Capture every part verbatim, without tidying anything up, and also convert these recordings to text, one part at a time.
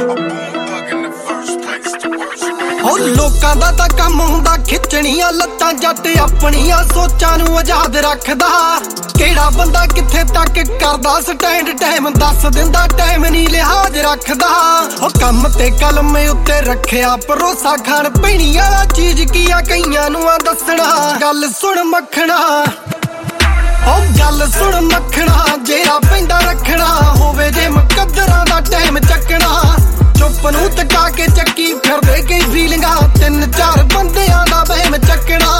ਉਹ ਲੋਕਾਂ ਦਾ ਤਾਂ ਕੰਮ ਹੁੰਦਾ ਖਿੱਚਣੀਆਂ ਲੱਤਾਂ, ਜੱਟ ਆਪਣੀਆਂ ਸੋਚਾਂ ਨੂੰ ਆਜ਼ਾਦ ਰੱਖਦਾ। ਕਿਹੜਾ ਬੰਦਾ ਕਿੱਥੇ ਤੱਕ ਕਰਦਾ ਸਟੈਂਡ, ਟਾਈਮ ਦੱਸ ਦਿੰਦਾ, ਟਾਈਮ ਨਹੀਂ ਲਿਹਾਜ਼ ਰੱਖਦਾ। ਉਹ ਕੰਮ ਤੇ ਕਲਮ ਉੱਤੇ ਰੱਖਿਆ ਭਰੋਸਾ, ਖਾਣ ਪੀਣੀ ਵਾਲਾ ਚੀਜ਼ ਕੀ ਆ ਕਈਆਂ ਨੂੰ ਆ ਦੱਸਣਾ। ਗੱਲ ਸੁਣ ਮੱਖਣਾ, ਉਹ ਗੱਲ ਸੁਣ ਮੱਖਣਾ, ਜਿਹੜਾ ਪੈਂਦਾ ਰੱਖਣਾ ਹੋਵੇ ਜੇ ਮੁਕੱਦਰਾਂ ਦਾ ਟਾਈਮ ਚੱਕਣਾ। ਚੁੱਪ ਨੂੰ ਤਕਾ ਕੇ ਚੱਕੀ ਫਿਰਦੇ ਕਈ ਫੀਲਿੰਗਾਂ, ਤਿੰਨ ਚਾਰ ਬੰਦਿਆਂ ਦਾ ਵਹਿਮ ਚੱਕਣਾ।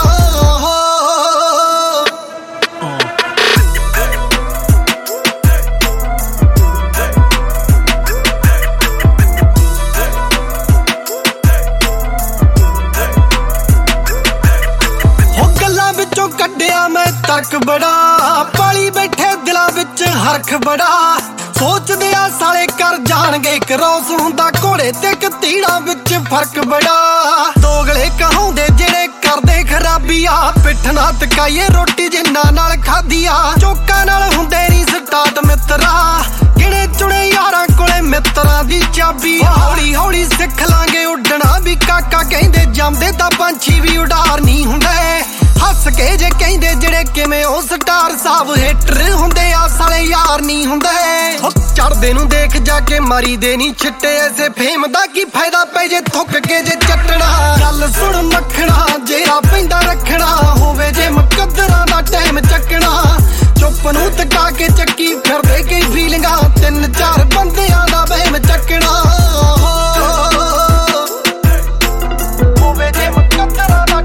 ਹੋ ਗੱਲਾਂ ਵਿੱਚੋਂ ਕੱਢਿਆ ਮੈਂ ਤਰਕ ਬੜਾ, ਪਾਲੀ ਬੈਠੇ ਦਿਲਾਂ ਵਿੱਚ ਹਰਖ ਬੜਾ। ਸੋਚਦੇ ਆ ਸਾਲੇ ਕਰ ਜਾਣਗੇ ਕਰੋਸ, ਹੁੰਦਾ ਘੋੜੇ ਤੇ ਕਤੀੜਾਂ ਵਿੱਚ ਫਰਕ ਬੜਾ। ਦੋਗਲੇ ਕਹਾਉਂਦੇ ਜਿਹੜੇ ਕਰਦੇ ਖਰਾਬੀਆਂ, ਪਿੱਠ ਨਾ ਤਕਾਈਏ ਰੋਟੀ ਜਿੰਨਾ ਨਾਲ ਖਾਧੀਆ। ਚੋਕਾਂ ਨਾਲ ਹੁੰਦੇ ਨਹੀਂ ਸਟਾਰਟ ਮਿੱਤਰਾ, ਗਿਣੇ ਚੁਣੇ ਯਾਰਾਂ ਕੋਲੇ ਮਿੱਤਰਾਂ ਦੀ ਚਾਬੀ। ਹੌਲੀ ਹੌਲੀ ਸਿੱਖ ਲਾਂਗੇ ਉੱਡਣਾ ਵੀ ਕਾਕਾ, ਕਹਿੰਦੇ ਜੰਮਦੇ ਤਾਂ ਪੰਛੀ ਵੀ ਉਡਾਰ ਨਹੀਂ ਹੁੰਦੇ। ਹੱਸ ਕੇ ਜੇ ਕਹਿੰਦੇ ਜਿਹੜੇ ਕਿਵੇਂ ਉਹ ਸਟਾਰ ਸਾਹਿਬ, ਹੇਟਰ ਹੁੰਦੇ ਆ ਸਾਲੇ ਯਾਰ ਨਹੀਂ ਹੁੰਦੇ। ਚੜਦੇ ਨੂੰ ਦੇਖ ਜਾ ਕੇ ਮਾਰੀ ਦੇ ਨਹੀਂ ਛਿੱਟੇ, ਐਸੇ ਫੇਮ ਦਾ ਕੀ ਫਾਇਦਾ ਪੈ ਜੇ ਥੁੱਕ ਕੇ ਜੇ ਚੱਟਣਾ। ਗੱਲ ਸੁਣ ਮੱਖਣਾ, ਜਿਹੜਾ ਪੈਂਦਾ ਰੱਖਣਾ ਹੋਵੇ ਜੇ ਮੁਕੱਦਰਾਂ ਦਾ ਟਾਈਮ ਚੱਕਣਾ। ਚੁੱਪ ਨੂੰ ਤਕਾ ਕੇ ਚੱਕੀ ਫਿਰਦੇ ਕਈ ਫੀਲਿੰਗਾਂ, ਤਿੰਨ ਚਾਰ ਬੰਦਿਆਂ ਦਾ ਵਹਿਮ ਚੱਕਣਾ। ਹੋਵੇ ਜੇ ਮੁਕੱਦਰਾਂ ਦਾ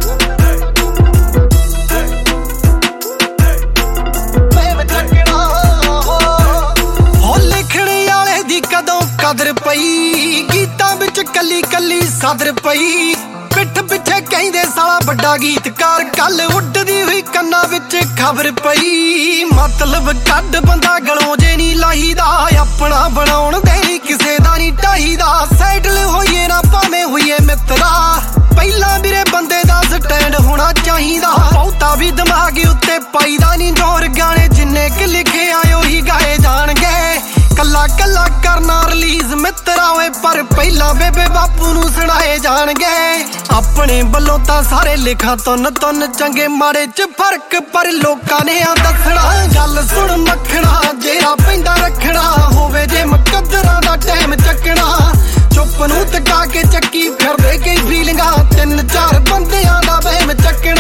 ਕਦਰ ਪਈ, ਗੀਤਾਂ ਵਿੱਚ ਕੱਲੀ ਕੱਲੀ ਸਦਰ ਪਈ। ਪਿੱਠ ਪਿੱਛੇ ਕਹਿੰਦੇ ਸਾਲਾ ਵੱਡਾ ਗੀਤਕਾਰ, ਕੱਲ ਉੱਡਦੀ ਹੋਈ ਕੰਨਾਂ ਵਿੱਚ ਖਬਰ ਪਈ। ਮਤਲਬ ਕੱਢ ਬੰਦਾ ਗਲੋਂ ਜੇ ਨਹੀਂ ਲਾਹੀਦਾ, ਆਪਣਾ ਬਣਾਉਣ ਦੇ ਕਿਸੇ ਦਾ ਨਹੀਂ ਢਾਹੀਦਾ। ਸੈਟਲ ਹੋਈਏ ਨਾ ਭਾਵੇਂ ਹੋਈਏ ਮਿੱਤਰਾ, ਪਹਿਲਾਂ ਵੀਰੇ ਬੰਦੇ ਦਾ ਸਟੈਂਡ ਹੋਣਾ ਚਾਹੀਦਾ। ਬਹੁਤਾ ਵੀ ਦਿਮਾਗ ਉੱਤੇ ਪਾਈਦਾ ਨਹੀਂ ਜ਼ੋਰ, ਗਾਣੇ ਜਿੰਨੇ ਕਿ ਲਿਖੇ ਆਏ ਉਹੀ ਗਾਏ ਜਾਣਗੇ। ਕੱਲਾ ਕੱਲਾ ਕਰਨਾ ਰਿਲੀਜ਼ ਮਿੱਤਰਾ ਓਏ, ਪਰ ਪਹਿਲਾਂ ਬੇਬੇ ਬਾਪੂ ਨੂੰ ਸੁਣਾਏ ਜਾਣਗੇ। ਆਪਣੇ ਵੱਲੋਂ ਤਾਂ ਸਾਰੇ ਲਿਖਾਂ ਤੁੰਨ ਤੁੰਨ, ਚੰਗੇ ਮਾੜੇ ਚ ਫਰਕ ਪਰ ਲੋਕਾਂ ਨੇ ਆ ਦੱਸਣਾ। ਗੱਲ ਸੁਣ ਮੱਖਣਾ, ਜਿਹੜਾ ਪੈਂਦਾ ਰੱਖਣਾ ਹੋਵੇ ਜੇ ਮੁਕੱਦਰਾਂ ਦਾ ਟਾਈਮ ਚੱਕਣਾ। ਚੁੱਪ ਨੂੰ ਤਕਾ ਕੇ ਚੱਕੀ ਫਿਰਦੇ ਕਈ ਫੀਲਿੰਗਾਂ, ਤਿੰਨ ਚਾਰ ਬੰਦਿਆਂ ਦਾ ਵਹਿਮ ਚੱਕਣਾ।